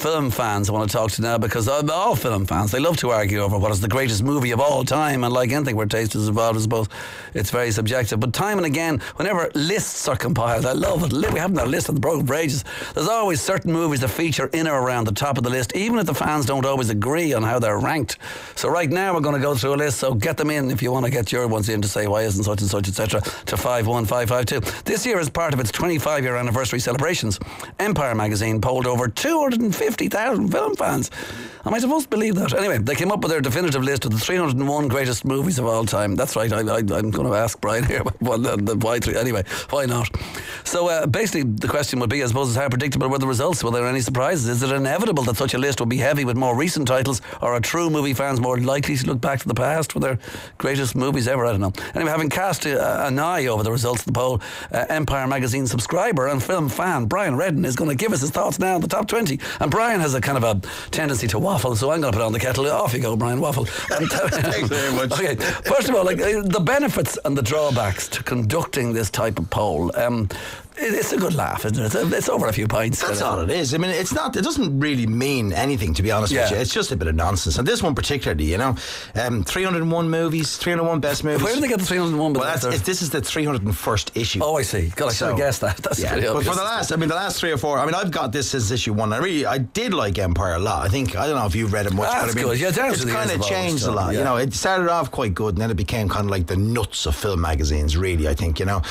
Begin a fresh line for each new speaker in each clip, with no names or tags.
film fans I want to talk to now, because all film fans, they love to argue over what is the greatest movie of all time, and like anything where taste is involved, I suppose it's very subjective. But time and again, whenever lists are compiled, I love it. We haven't had a list on the programme for ages. There's always certain movies that feature in or around the top of the list, even if the fans don't always agree on how they're ranked. So right now we're going to go through a list, so get them in if you want to get your ones in to say why isn't such and such, etc., to 51552. This year, as part of its 25-year anniversary celebrations, Empire magazine polled over 250,000 film fans. Am I supposed to believe that? Anyway, they came up with their definitive list of the 301 greatest movies of all time. That's right, I'm going to ask Brian here why three. Anyway, why not? So basically the question would be, I suppose, is how predictable were the results? Were there any surprises? Is it inevitable that such a list would be heavy with more recent titles, or are true movie fans more likely to look back to the past for their greatest movies ever? I don't know. Anyway, having cast an eye over the results of the poll, Empire magazine subscriber and film fan Brian Redden is going to give us his thoughts now on the top 20. And Brian has a kind of a tendency to waffle, so I'm going to put on the kettle. Off you go, Brian, waffle.
Thanks very much.
Okay, first of all, the benefits and the drawbacks to conducting this type of poll. It's a good laugh, isn't it? It's over a few pints.
That's all it is. I mean, it doesn't really mean anything, to be honest with you. It's just a bit of nonsense. And this one particularly, 301 movies, 301 best movies.
Where did they get the 301?
Well, this is the 301st issue.
Oh, I see. God, I should have guessed that. That's pretty obvious.
But for the last 3 or 4, I've got this as issue 1. I did like Empire a lot. I don't know if you've read it much,
but
good. Yeah, it's kind of changed a lot. Yeah. It started off quite good, and then it became kind of like the nuts of film magazines, really, I think, and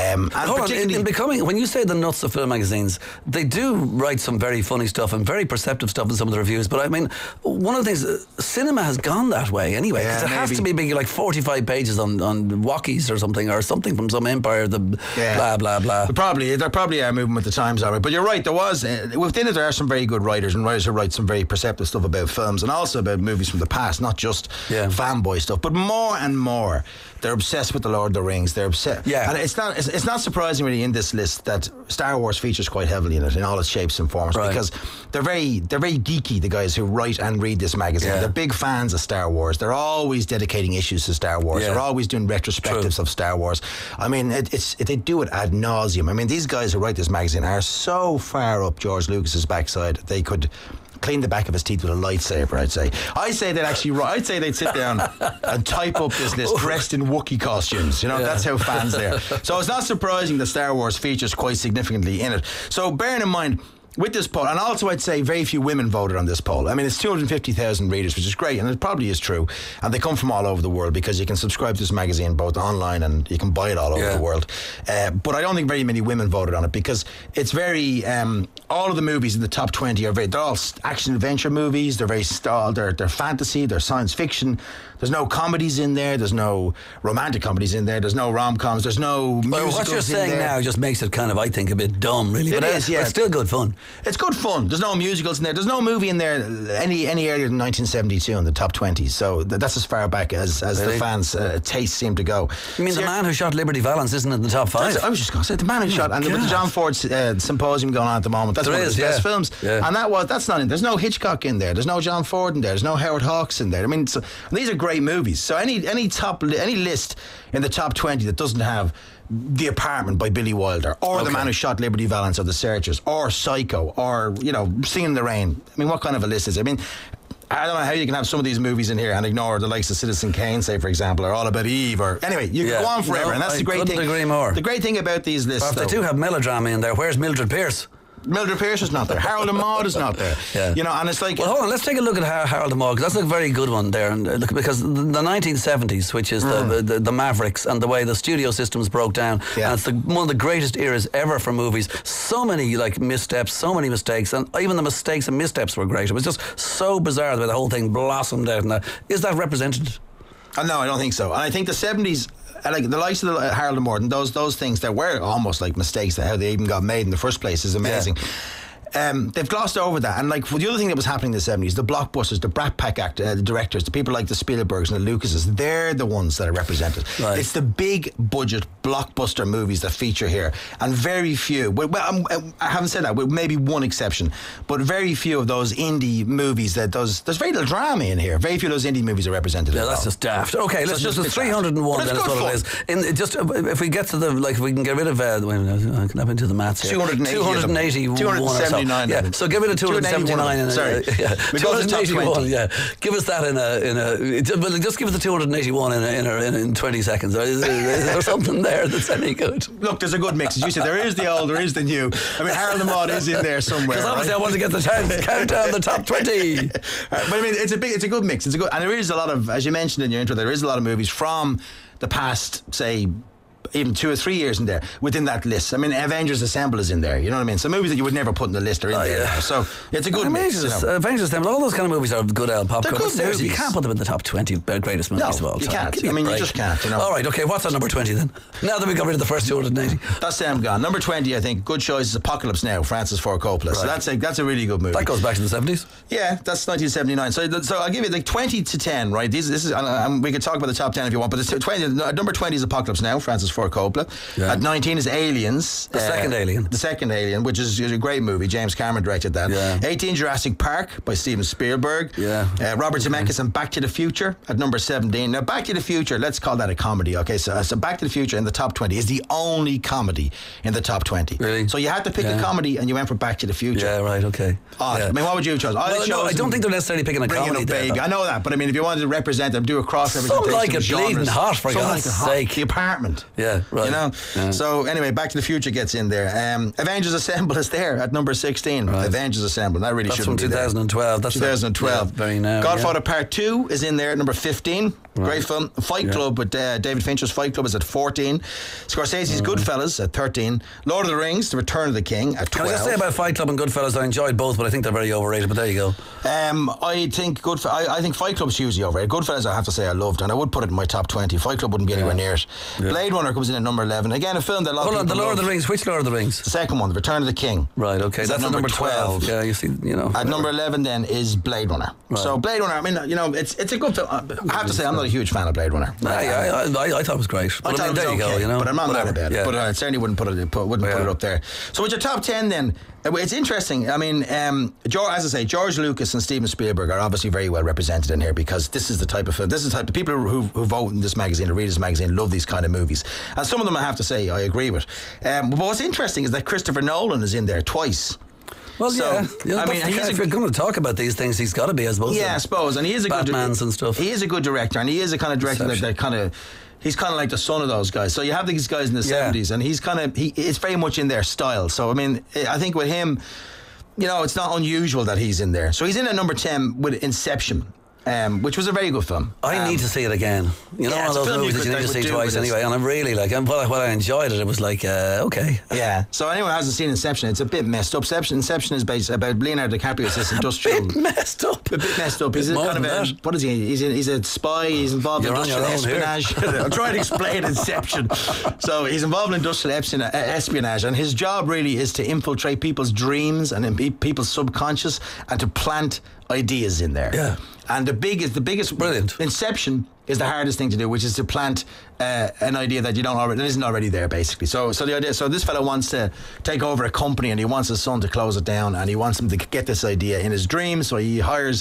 in becoming, when you say the nuts of film magazines, they do write some very funny stuff and very perceptive stuff in some of the reviews, but I mean, one of the things, cinema has gone that way anyway, because it has to be big, like 45 pages on walkies or something from some Empire, blah blah blah.
They're probably moving with the times, alright. But you're right, there was within it, there are some very good writers and writers who write some very perceptive stuff about films and also about movies from the past, not just fanboy stuff, but more and more they're obsessed with the Lord of the Rings. They're obsessed, and it's not surprising really in this list that Star Wars features quite heavily in it, in all its shapes and forms, because they're very geeky, the guys who write and read this magazine. They're big fans of Star Wars. They're always dedicating issues to Star Wars. They're always doing retrospectives of Star Wars. I mean, they do it ad nauseum. I mean, these guys who write this magazine are so far up George Lucas's backside, they could clean the back of his teeth with a lightsaber, I'd say. I'd say they'd sit down and type up this list dressed in Wookiee costumes. That's how fans they are. So it's not surprising that Star Wars features quite significantly in it. So bearing in mind, with this poll, and also I'd say very few women voted on this poll. I mean, it's 250,000 readers, which is great, and it probably is true. And they come from all over the world, because you can subscribe to this magazine both online and you can buy it all over the world. But I don't think very many women voted on it, because it's very all of the movies in the top 20 they're all action adventure movies. They're very they're fantasy, they're science fiction. There's no comedies in there. There's no romantic comedies in there. There's no rom-coms. There's no musicals in there.
What you're saying now just makes it kind of, I think, a bit dumb, really.
But
it's still good fun.
It's good fun. There's no musicals in there. There's no movie in there any earlier than 1972 in the top 20. So that's as far back as the fans' tastes seem to go.
You mean The Man Who Shot Liberty Valance isn't in the top 5?
I was just going to say The Man Who Shot, and with the John Ford symposium going on at the moment, that's one of his best films. Yeah. And that's not in. There's no Hitchcock in there. There's no John Ford in there. There's no Howard Hawks in there. I mean, these are great movies. So any list in the top 20 that doesn't have The Apartment by Billy Wilder, or The Man Who Shot Liberty Valance, or The Searchers, or Psycho, or Singing in the Rain. I mean, what kind of a list is it? I mean, I don't know how you can have some of these movies in here and ignore the likes of Citizen Kane, say, for example, or All About Eve, or anyway, you can go on forever, and that's the great thing.
Agree more.
The great thing about these lists,
they do have melodrama in there. Where's Mildred Pierce?
Mildred Pierce is not there. Harold and Maude is not there. And it's like...
Well, hold on, let's take a look at Harold and Maude, because that's a very good one there. And because the 1970s, which is the Mavericks, and the way the studio systems broke down, and it's one of the greatest eras ever for movies. So many missteps, so many mistakes, and even the mistakes and missteps were great. It was just so bizarre the way the whole thing blossomed out. Is that represented?
No, I don't think so. And I think the 70s... like the likes of Harold and Maude, those things that were almost like mistakes, that how they even got made in the first place is amazing. They've glossed over that, and the other thing that was happening in the 70s, the blockbusters, the Brat Pack the directors, the people like the Spielbergs and the Lucases, they're the ones that are represented. Right. It's the big budget blockbuster movies that feature here, and very few, I haven't said that, with maybe one exception, but very few of those indie movies there's very little drama in here. Very few of those indie movies are represented.
That's just daft. Okay, let's just 301. Then that's what it is. If we get to if we can get rid of I can have into the maths here.
281 279.
Yeah, so give it a 279.
Sorry.
We go to the top 20. Yeah, give us that well, just give us the 281 in 20 seconds. Is there something there that's any good?
Look, there's a good mix. As you said, there is the old, there is the new. I mean, Harold and Maude is in there somewhere.
Because obviously I want to get the chance count down the top 20.
But I mean, it's a good mix. And there is a lot of, as you mentioned in your intro, there is a lot of movies from the past, say, even 2 or 3 years in there within that list. I mean, Avengers Assemble is in there. You know what I mean? So movies that you would never put in the list are in there. Now. So it's a good mix.
Avengers Assemble, all those kind of movies are good popcorn.
They're good movies.
You can't put them in the top 20 greatest movies of all time.
You can't. I mean, you just can't. You know.
All right, okay. What's on number 20 then? Now that we got rid of the first 280,
that's them gone. Number 20, I think, good choice is Apocalypse Now, Francis Ford Coppola. Right. So that's a really good movie.
That goes back to the 70s.
Yeah, that's 1979. So I'll give you like 20 to 10. Right. This is we could talk about the top 10 if you want, but number 20 is Apocalypse Now, Francis Ford Coppola. Yeah. At 19 is Aliens.
The second Alien,
which is a great movie. James Cameron directed that. Yeah. 18, Jurassic Park by Steven Spielberg.
Yeah.
Robert Zemeckis and Back to the Future at number 17. Now, Back to the Future, let's call that a comedy. Okay, so Back to the Future in the top 20 is the only comedy in the top 20.
Really?
So you had to pick a comedy and you went for Back to the Future.
Yeah, right, okay.
I mean, what would you have chosen?
I don't think they're necessarily picking a comedy
there. I know that, but I mean, if you wanted to represent them, do a cross-representation.
Something like a Bleeding Hot, for God's sake.
The Apartment.
Yeah, right.
You know? Yeah. So anyway, Back to the Future gets in there. Avengers Assemble is there at number 16. Right. Avengers Assemble. That really shouldn't be there.
That's from 2012. That's
2012.
Very now.
Godfather Part 2 is in there at number 15. Right. Great film. Fight Club with David Fincher's Fight Club is at 14. Scorsese's Goodfellas at 13. Lord of the Rings, The Return of the King at 12.
Can I just say about Fight Club and Goodfellas, I enjoyed both, but I think they're very overrated, but there you go.
I think Fight Club's hugely overrated. Goodfellas, I have to say, I loved, and I would put it in my top 20. Fight Club wouldn't be anywhere near it. Yeah. Blade Runner comes in at number 11. Again, a film that a lot of people
the Lord of the Rings. Which Lord of the Rings?
The second one, The Return of the King.
Right, okay. That's at number 12. Yeah, you see, you know.
At number 11 then is Blade Runner. Right. So Blade Runner, I mean, you know, it's a good film. I have to say, I'm not a huge fan of Blade Runner.
I thought it was great.
But I thought there you go, you know. But I'm not mad about it. But I certainly wouldn't put it up there. So with your top 10 then, it's interesting. I mean, as I say, George Lucas and Steven Spielberg are obviously very well represented in here because this is the type of film. This is the type of people who vote in this magazine, or read this magazine, love these kind of movies. And some of them, I have to say, I agree with. But what's interesting is that Christopher Nolan is in there twice.
Well, I mean, if you're going to talk about these things, he's got to be, I suppose.
Yeah, I suppose. And he is a
Batman's and stuff.
He is a good director, and he is a kind of director that kind of. He's kind of like the son of those guys. So you have these guys in the 70s, and it's very much in their style. So I mean, I think with him, you know, it's not unusual that he's in there. So he's in at number 10 with Inception. Which was a very good film.
I need to see it again. You know, one of those movies that you need to see twice anyway. And I'm really like, while I enjoyed it, it was like, okay.
Yeah. So anyone who hasn't seen Inception, it's a bit messed up. Inception is based about Leonardo DiCaprio's this industrial.
A bit messed up.
He's kind of what is he? He's a spy. He's involved in industrial espionage. I'm trying to explain Inception. So he's involved in industrial espionage, and his job really is to infiltrate people's dreams and people's subconscious and to plant ideas in there.
Yeah.
And the biggest
brilliant
Inception is the hardest thing to do, which is to plant an idea that isn't already there, basically. So the idea. So this fellow wants to take over a company, and he wants his son to close it down, and he wants him to get this idea in his dream. So he hires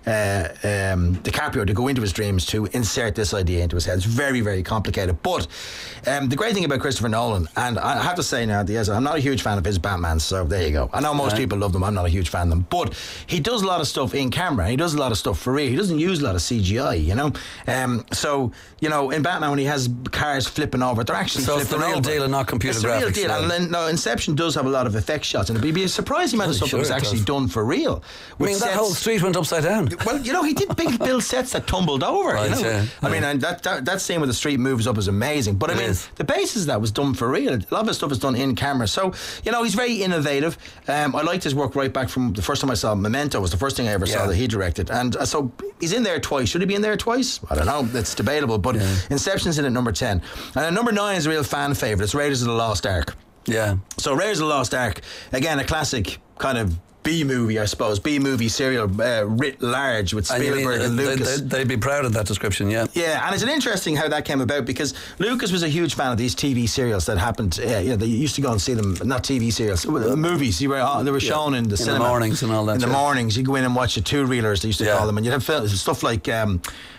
DiCaprio to go into his dreams to insert this idea into his head. It's very, very complicated. But the great thing about Christopher Nolan, and I have to say now, I'm not a huge fan of his Batman, so there you go. I know most people love them. I'm not a huge fan of them. But he does a lot of stuff in camera. He does a lot of stuff for real. He doesn't use a lot of CGI, you know. So, you know, in Batman, when he has cars flipping over, they're actually flipping over. So
it's the real deal and not computer graphics.
It's the real deal. And no, Inception does have a lot of effect shots, and it'd be a surprising amount of stuff that was actually done for real.
I mean, that whole street went upside down.
Well, you know, he did build sets that tumbled over.
Right,
you know? I mean, and that scene where the street moves up is amazing. But I mean, the basis of that was done for real. A lot of his stuff is done in camera. So, you know, he's very innovative. I liked his work right back from the first time I saw Memento. Was the first thing I ever saw that he directed. And so he's in there twice. Should he be in there twice? I don't know. It's debatable. But Inception's in at number 10. And at number 9 is a real fan favourite. It's Raiders of the Lost Ark.
Yeah.
So Raiders of the Lost Ark, again, a classic kind of B-movie, I suppose. B-movie serial writ large with Spielberg and Lucas.
They'd be proud of that description, yeah.
Yeah, and it's interesting how that came about because Lucas was a huge fan of these TV serials that happened. They used to go and see them, not TV serials, movies. They were shown in the cinema.
In the mornings and all that.
In the mornings, you go in and watch the two-reelers, they used to call them, and you'd have stuff like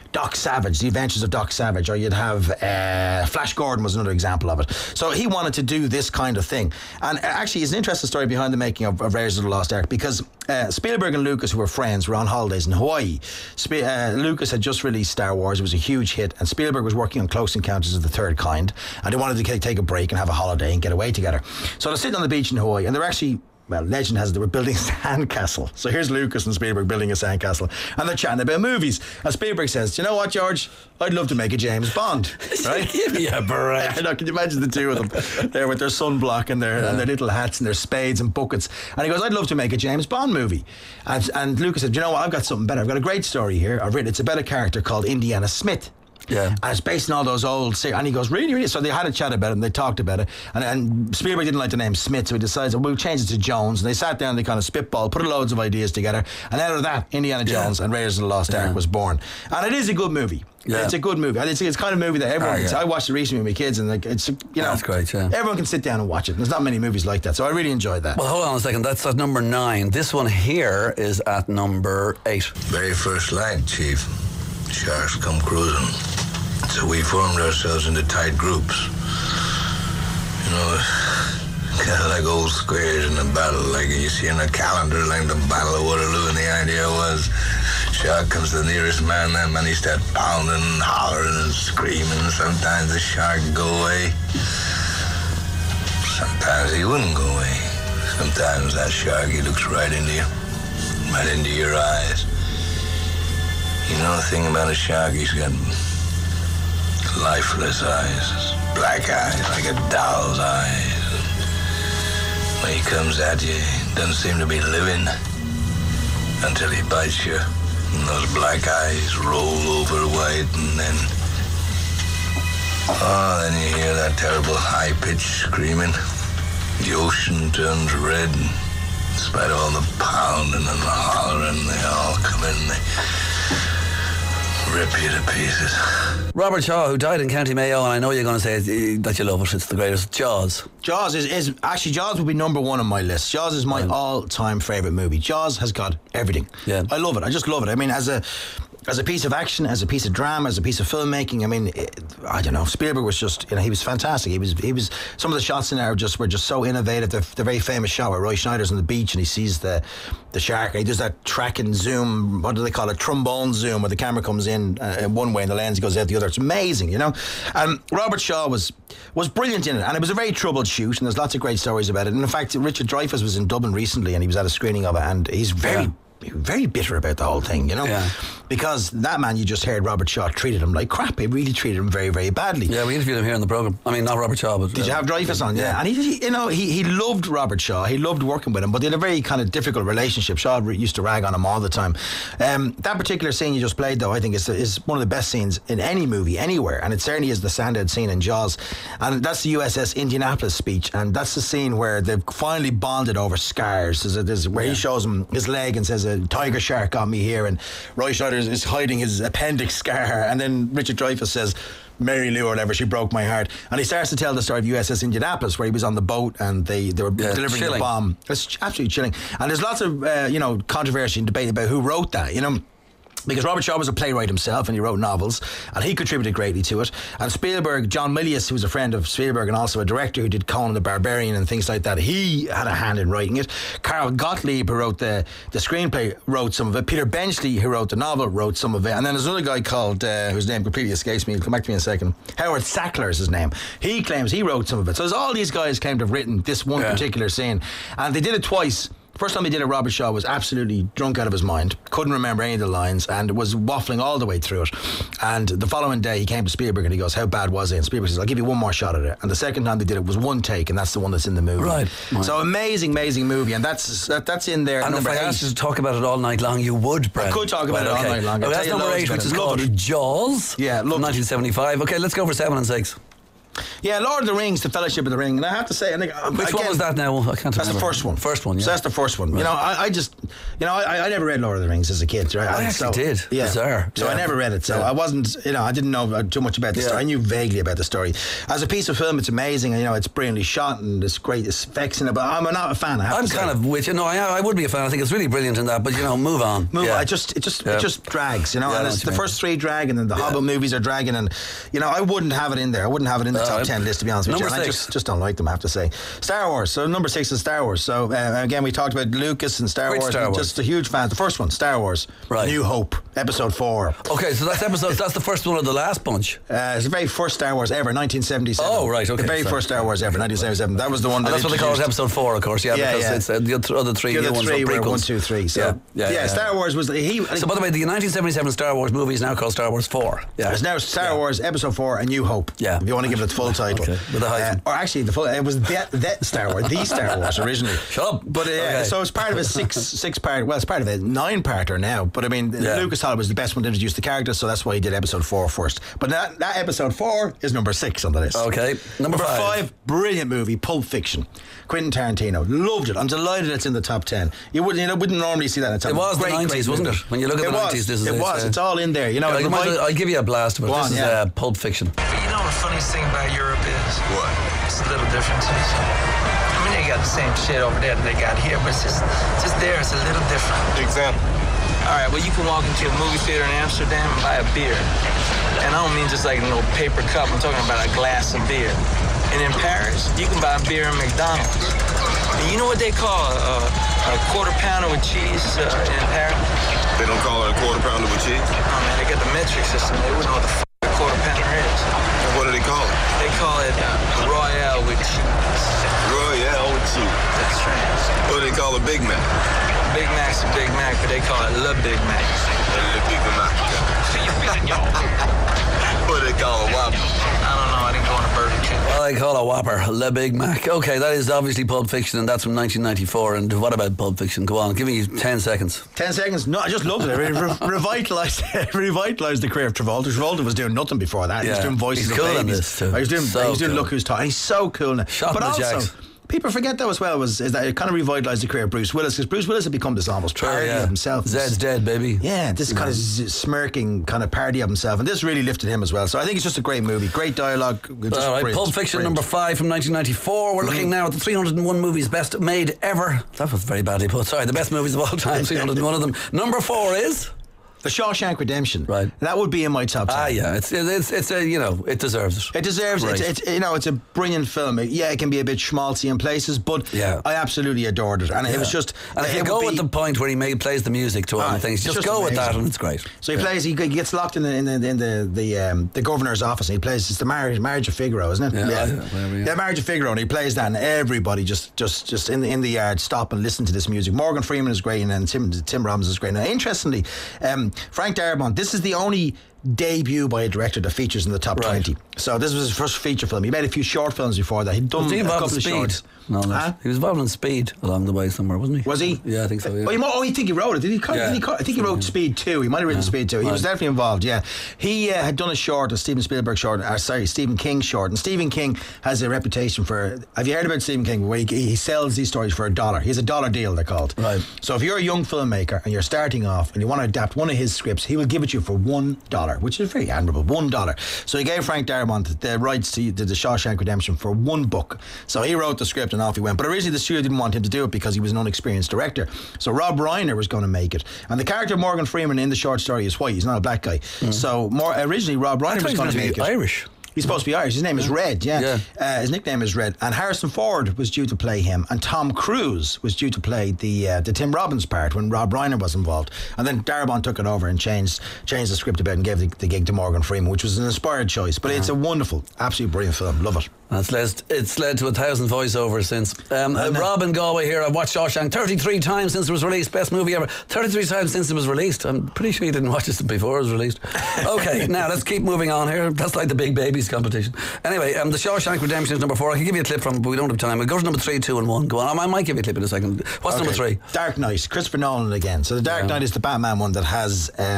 Doc Savage, The Adventures of Doc Savage, or you'd have Flash Gordon was another example of it. So he wanted to do this kind of thing. And actually, it's an interesting story behind the making of Raiders of the Lost Ark, because Spielberg and Lucas, who were friends, were on holidays in Hawaii. Lucas had just released Star Wars. It was a huge hit, and Spielberg was working on Close Encounters of the Third Kind, and they wanted to take a break and have a holiday and get away together. So they're sitting on the beach in Hawaii, and they're actually... Well, legend has it they were building a sandcastle. So here's Lucas and Spielberg building a sandcastle, and they're chatting about movies. And Spielberg says, "You know what, George? I'd love to make a James Bond." Right?
Give me a break.
Can you imagine the two of them there with their sunblock and their little hats and their spades and buckets? And he goes, "I'd love to make a James Bond movie." And Lucas said, "You know what? I've got something better. I've got a great story here. I've written. It's about a character called Indiana Smith."
Yeah.
And it's based on all those old... And he goes, really? So they had a chat about it and they talked about it. And Spielberg didn't like the name Smith, so he decides, we'll change it to Jones. And they sat down, they kind of spitball, put loads of ideas together. And out of that, Indiana Jones and Raiders of the Lost Ark was born. And it is a good movie. Yeah. It's a good movie. It's the kind of movie that everyone can see. I watched it recently with my kids, and it's,
that's great, yeah.
Everyone can sit down and watch it. There's not many movies like that, so I really enjoyed that.
Well, hold on a second. That's at number 9. This one here is at number 8.
Very first light, Chief. Sharks come cruising. So we formed ourselves into tight groups. You know, kind of like old squares in a battle, like you see in a calendar, like the Battle of Waterloo. And the idea was, shark comes to the nearest man, that man he starts pounding and hollering and screaming. Sometimes the shark would go away. Sometimes he wouldn't go away. Sometimes that shark, he looks right into you, right into your eyes. You know the thing about a shark, he's got lifeless eyes, black eyes like a doll's eyes. When he comes at you, he doesn't seem to be living until he bites you, and those black eyes roll over white, and then you hear that terrible high-pitched screaming. The ocean turns red, and in spite of all the pounding and the hollering, they all come in and they rip you to pieces.
Robert Shaw, who died in County Mayo, and I know you're going to say that you love it, it's the greatest. Jaws.
Jaws is actually, Jaws would be number 1 on my list. Jaws is my all-time favourite movie. Jaws has got everything. Yeah. I love it. I just love it. I mean, as a piece of action, as a piece of drama, as a piece of filmmaking, I mean, I don't know. Spielberg was just, he was fantastic. He was. Some of the shots in there were just so innovative. The very famous shot where Roy Schneider's on the beach and he sees the shark. And he does that tracking zoom. What do they call it? Trombone zoom, where the camera comes in one way and the lens goes out the other. It's amazing, you know. Robert Shaw was brilliant in it, and it was a very troubled shoot. And there's lots of great stories about it. And in fact, Richard Dreyfuss was in Dublin recently, and he was at a screening of it, and he's very bitter about the whole thing, you know, because that man you just heard, Robert Shaw, treated him like crap. He really treated him very, very badly.
Yeah, we interviewed him here in the programme. I mean, not Robert Shaw, but...
Did you have Dreyfuss on? Yeah. And he loved Robert Shaw. He loved working with him, but they had a very kind of difficult relationship. Shaw used to rag on him all the time. That particular scene you just played, though, I think is one of the best scenes in any movie, anywhere, and it certainly is the standout scene in Jaws. And that's the USS Indianapolis speech, and that's the scene where they've finally bonded over scars. There's where he shows him his leg and says, "A tiger shark got me here," and Roy Schneider is hiding his appendix scar, and then Richard Dreyfuss says, "Mary Lou or whatever, she broke my heart." And he starts to tell the story of USS Indianapolis, where he was on the boat and they were delivering the bomb. It's absolutely chilling. And there's lots of controversy and debate about who wrote that, you know, because Robert Shaw was a playwright himself and he wrote novels and he contributed greatly to it. And Spielberg, John Milius, who was a friend of Spielberg and also a director who did Conan the Barbarian and things like that, he had a hand in writing it. Carl Gottlieb, who wrote the screenplay, wrote some of it. Peter Benchley, who wrote the novel, wrote some of it. And then there's another guy called, whose name completely escapes me, he'll come back to me in a second, Howard Sackler is his name. He claims he wrote some of it. So there's all these guys claim to have written this one particular scene, and they did it twice. First time he did it, Robert Shaw was absolutely drunk out of his mind, couldn't remember any of the lines, and was waffling all the way through it. And the following day he came to Spielberg and he goes, "How bad was it?" And Spielberg says, "I'll give you one more shot at it." And the second time they did it was one take, and that's the one that's in the movie. Right. So amazing movie, and that's in there.
And if I asked you to talk about it all night long, you would, Brad.
I could talk about it all night long.
That's number 8, which is called Jaws.
Yeah,
from 1975. Okay, let's go for 7 and 6.
Yeah, Lord of the Rings, The Fellowship of the Ring. And I have to say,
which one was that now? I can't remember.
That's the first one.
First one, yeah.
So that's the first one. Right. I never read Lord of the Rings as a kid. Right?
I actually did.
Yeah.
Bizarre.
So I never read it. So I wasn't, I didn't know too much about the story. I knew vaguely about the story. As a piece of film, it's amazing. It's brilliantly shot and there's great effects in it. But I'm not a fan.
I'm kind of with you. I would be a fan. I think it's really brilliant in that. But move on.
Move on. It just drags. And it's the first three drag, and then the Hobbit movies are dragging, and I wouldn't have it in there. I wouldn't have it in the top 10 list, to be honest with you.
Number 6.
I just don't like them, I have to say. Star Wars. So number 6 is Star Wars. So again, we talked about Lucas and Star Wars. Just a huge fan. The first one, Star Wars.
Right.
New Hope, Episode 4.
Okay, so that's the first one of the last bunch.
It's the very first Star Wars ever, 1977.
Oh, right, okay.
The very first Star Wars ever, 1977. That was the one.
That's what they call it, Episode 4, of course. Because it's the other three.
The other three were 1, 2, 3. So Star Wars was.
So by the way, the 1977 Star Wars movie is now called Star Wars 4. Yeah.
It's now Star Wars Episode 4: A New Hope.
Yeah.
If you want to give it the full title.
Okay. With a hyphen.
Or actually, it was that Star Wars, the Star Wars originally.
Shut up.
But so it's part of a six part. Well, it's part of a 9-parter now. But I mean, Lucas thought it was the best one to introduce the characters, so that's why he did Episode 4 first. But that Episode 4 is number 6 on the list.
Okay. Number 5,
brilliant movie, Pulp Fiction. Quentin Tarantino, loved it. I'm delighted it's in the top 10. You wouldn't normally see that in the top 10.
It was the 90s, wasn't it? When you look at the 90s, this is
it. It's all in there.
I'll give you a blast, but this is Pulp Fiction.
But the funniest thing about Europe is
What?
It's the little differences. I mean, they got the same shit over there that they got here, but it's just there. It's a little different.
Example.
All right, well, you can walk into a movie theater in Amsterdam and buy a beer. And I don't mean just like a little paper cup. I'm talking about a glass of beer. And in Paris, you can buy a beer in McDonald's. And you know what they call a quarter pounder with cheese in Paris?
They don't call it a quarter pounder with cheese?
Oh, man, they got the metric system. They wouldn't know what the a quarter pounder is.
And what do they call it?
They call it Royale with cheese.
Royale with cheese.
That's right.
What do they call a Big Mac?
Big Mac's a Big Mac, but they call it Le Big Mac.
Le Big Mac. What do they call a Whopper?
I don't know. I didn't go on a Burger King.
Well, I call a Whopper Le Big Mac. Okay, that is obviously Pulp Fiction, and that's from 1994. And what about Pulp Fiction? Go on, give me 10 seconds.
10 seconds? No, I just loved it. It revitalised the career of Travolta. Travolta was doing nothing before that. He was doing voices
He's
of
cool
babies.
In this too.
He was doing Look Who's Talking. He's so cool now.
But also,
people forget though as well is that it kind of revitalised the career of Bruce Willis, because Bruce Willis had become this almost parody of himself.
Zed's dead, baby.
Yeah, this kind of smirking kind of parody of himself, and this really lifted him as well. So I think it's just a great movie, great dialogue.
All right, Pulp Fiction number 5 from 1994. We're looking now at the 301 movies best made ever. That was very badly put. Sorry, the best movies of all time. 301 of them. Number 4 is
The Shawshank Redemption.
Right.
That would be in my top 10.
Yeah. It's a, it deserves it.
It deserves it. It's a brilliant film. It can be a bit schmaltzy in places, but I absolutely adored it. And it was just...
And if you go with the point where he plays the music to all the things, just go with that and it's great.
So he gets locked in the governor's office, and he plays, it's the Marriage of Figaro, isn't it? Yeah, Marriage of Figaro, and he plays that, and everybody just in the yard stop and listen to this music. Morgan Freeman is great, and then Tim Robbins is great. Now, interestingly, Frank Darabont, this is the only debut by a director that features in the top 20. So this was his first feature film. He made a few short films before that. He'd done a couple of shorts.
No, he was involved in Speed along the way somewhere, wasn't he?
Was he?
Yeah, I think so. Yeah.
You think he wrote it? Did he? I think he wrote Speed 2. He might have written Speed 2. He was definitely involved. Yeah, he had done a short, a Steven Spielberg short. Stephen King short. And Stephen King has a reputation for. Have you heard about Stephen King? Where he sells these stories for $1. He has a $1 deal, they're called.
Right.
So if you're a young filmmaker and you're starting off and you want to adapt one of his scripts, he will give it you for $1, which is very admirable. $1. So he gave Frank Darabont the rights to the Shawshank Redemption for one book. So he wrote the script and off he went. But originally the studio didn't want him to do it because he was an unexperienced director. So Rob Reiner was going to make it. And the character of Morgan Freeman in the short story is white. He's not a black guy. So originally Rob Reiner was going to make it.
Irish.
He's supposed to be Irish. His name is Red, his nickname is Red. And Harrison Ford was due to play him, and Tom Cruise was due to play the Tim Robbins part when Rob Reiner was involved. And then Darabont took it over and changed the script a bit and gave the gig to Morgan Freeman, which was an inspired choice. But it's a wonderful, absolutely brilliant film. Love it.
It's led to 1,000 voiceovers since. Robin Galway here. I've watched Shawshank 33 times since it was released. Best movie ever. 33 times since it was released. I'm pretty sure you didn't watch this before it was released. Okay, now let's keep moving on here. That's like the Big Babies competition. Anyway, the Shawshank Redemption is number 4. I can give you a clip from it, but we don't have time. We'll go to number 3, 2 and 1. Go on. I might give you a clip in a second. What's number 3?
Dark Knight. Christopher Nolan again. So the Dark Knight is the Batman one that has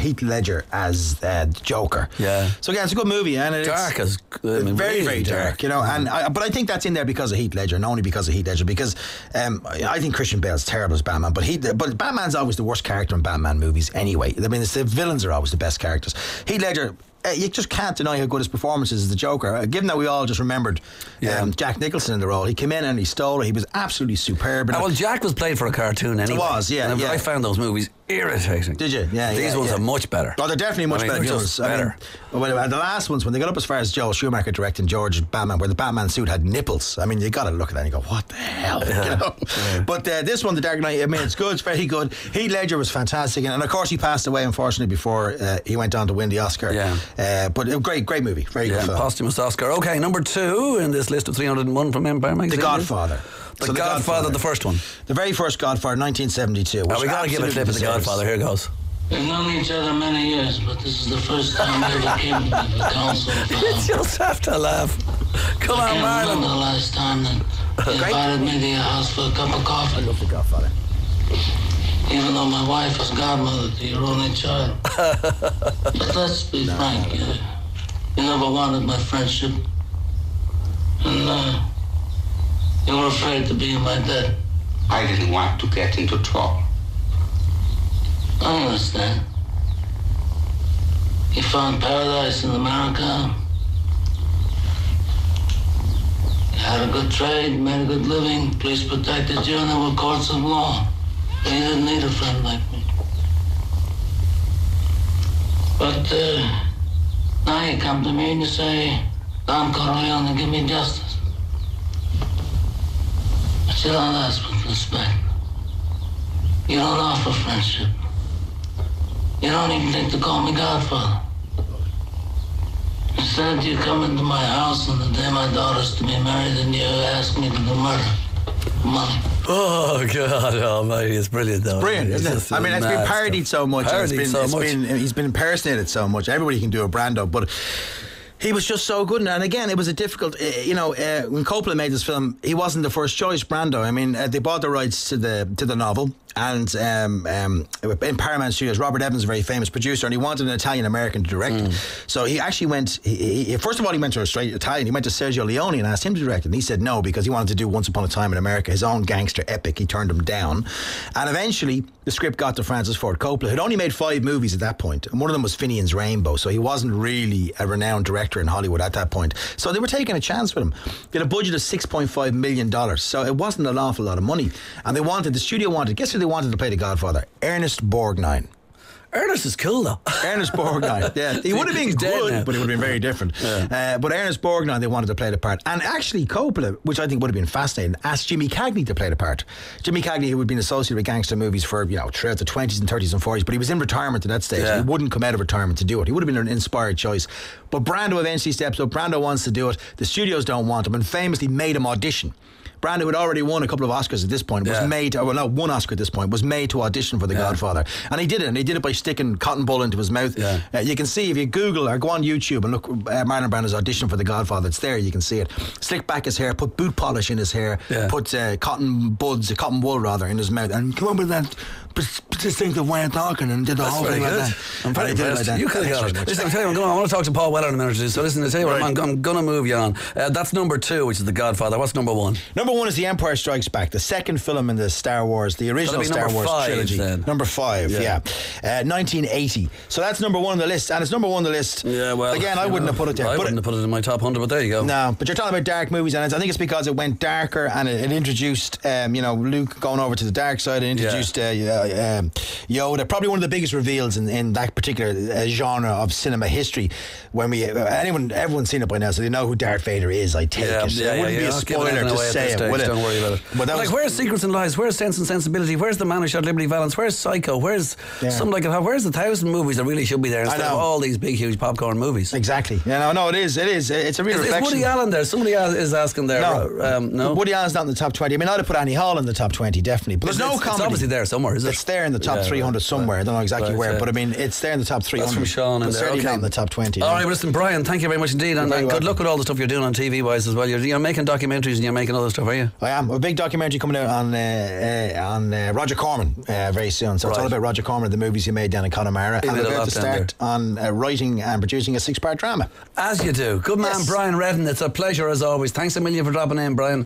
Heath Ledger as Joker.
Yeah.
So again, it's a good movie, and it's
dark as
very,
really
very dark. You know, and but I think that's in there because of Heath Ledger, and only because of Heath Ledger. Because I think Christian Bale's terrible as Batman, but Batman's always the worst character in Batman movies anyway. I mean, the villains are always the best characters. Heath Ledger. You just can't deny how good his performance is as the Joker. Given that we all just remembered Jack Nicholson in the role, he came in and he stole it. He was absolutely superb.
Well, Jack was played for a cartoon anyway.
It was, yeah.
I found those movies irritating.
Did you? Yeah.
These ones are much better.
Oh, they're definitely much better.
Just better.
The last ones, when they got up as far as Joel Schumacher directing George Batman, where the Batman suit had nipples. I mean, you got to look at that and you go, what the hell? You know? But this one, The Dark Knight, I mean, it's good. It's very good. Heath Ledger was fantastic, and of course he passed away unfortunately before he went on to win the Oscar.
Yeah.
But great movie. Very good film.
Posthumous Oscar. Okay, number 2 in this list of 301 from Empire Magazine.
The Godfather.
The Godfather, the first one.
The very first Godfather, 1972.
We got to give a clip of The Godfather. Here goes.
We've known each other many years, but this is the first time we ever came to the council.
You just have to laugh. Come on, Marlon.
I can't remember the last time that you invited me to your house for a cup of coffee.
I love The Godfather.
Even though my wife was godmother to your only child. But let's be frank, you never wanted my friendship. And you were afraid to be in my debt.
I didn't want to get into trouble.
I understand. You found paradise in America. You had a good trade, made a good living, police protected you, and there were courts of law. You didn't need a friend like me. But now you come to me and you say, Don Corleone, give me justice. But you don't ask with respect. You don't offer friendship. You don't even think to call me Godfather. Instead, you come into my house on the day my daughter's to be married and you ask me to do murder. Money.
Oh, God almighty, it's brilliant though.
Brilliant, isn't it? I mean, it's been parodied so much. He's been impersonated so much. Everybody can do a Brando, but he was just so good. And again, it was a difficult, when Coppola made this film, he wasn't the first choice, Brando. I mean, they bought the rights to the novel. And in Paramount Studios, Robert Evans, a very famous producer, and he wanted an Italian-American to direct. So he actually went, first of all, he went to a straight Italian. He went to Sergio Leone and asked him to direct it. And he said no, because he wanted to do Once Upon a Time in America, his own gangster epic. He turned him down. And eventually, the script got to Francis Ford Coppola, who'd only made 5 movies at that point. And one of them was Finian's Rainbow. So he wasn't really a renowned director in Hollywood at that point. So they were taking a chance with him. They had a budget of $6.5 million. So it wasn't an awful lot of money. And the studio wanted, guess who they wanted to play the Godfather? Ernest Borgnine.
Ernest is cool though.
Ernest Borgnine, yeah. He would have been good, but it would have been very different. Yeah. But Ernest Borgnine, they wanted to play the part. And actually Coppola, which I think would have been fascinating, asked Jimmy Cagney to play the part. Jimmy Cagney, who had been associated with gangster movies for, throughout the 20s and 30s and 40s, but he was in retirement at that stage. Yeah. He wouldn't come out of retirement to do it. He would have been an inspired choice. But Brando eventually steps up. Brando wants to do it. The studios don't want him, and famously made him audition. Brando had already won a couple of Oscars at this point. One Oscar at this point, was made to audition for The Godfather. And he did it. And he did it by sticking cotton ball into his mouth. Yeah. You can see, if you Google or go on YouTube and look Marlon Brando's audition for The Godfather, it's there, you can see it. Slick back his hair, put boot polish in his hair, put cotton wool in his mouth, and come up with that distinctive way of talking, and did the whole thing like that.
I'm very impressed. You could have got it. Listen, I want to talk to Paul Weller in a minute or two. So listen, I tell you what, I'm going to move you on. That's number 2, which is The Godfather. What's number 1?
Number 1 is The Empire Strikes Back, the second film in the Star Wars, the original Star Wars trilogy. Then. Number 5, 1980. So that's number 1 on the list, and it's number 1 on the list. Yeah, well, again, I wouldn't have put it there.
I wouldn't have put it in my top 100, but there you go.
No, but you're talking about dark movies, and I think it's because it went darker, and it introduced, Luke going over to the dark side, and introduced Yoda. Probably one of the biggest reveals in that particular genre of cinema history. When everyone's seen it by now, so they know who Darth Vader is. I take it. It wouldn't be a spoiler to say it, would it?
Don't worry about it. But where's Secrets and Lies? Where's Sense and Sensibility? Where's The Man Who Shot Liberty Valance? Where's Psycho? Where's something like that? Where's the 1,000 movies that really should be there instead of all these big, huge popcorn movies?
Exactly. No, it is. It's a real reflection.
Is Woody Allen there? Somebody is asking there.
No. Woody Allen's not in the top 20. I mean, I'd have put Annie Hall in the top 20, definitely. But there's no comedy.
It's obviously there somewhere, is it?
It's there in the top 300 somewhere. I don't know exactly where, but I mean, it's there in the top 300.
That's from Sean.
But certainly not in the top 20.
All right, well, listen, Brian, thank you very much indeed, and good luck with all the stuff you're doing on TV wise as well. You're making documentaries and you're making other stuff, are you?
I am. A big documentary coming out on Roger Corman very soon. So it's all about Roger Corman, the movies he made down in Connemara. And I'm about to start on writing and producing a 6-part drama.
As you do. Good man, Brian Redden. It's a pleasure as always. Thanks a million for dropping in, Brian.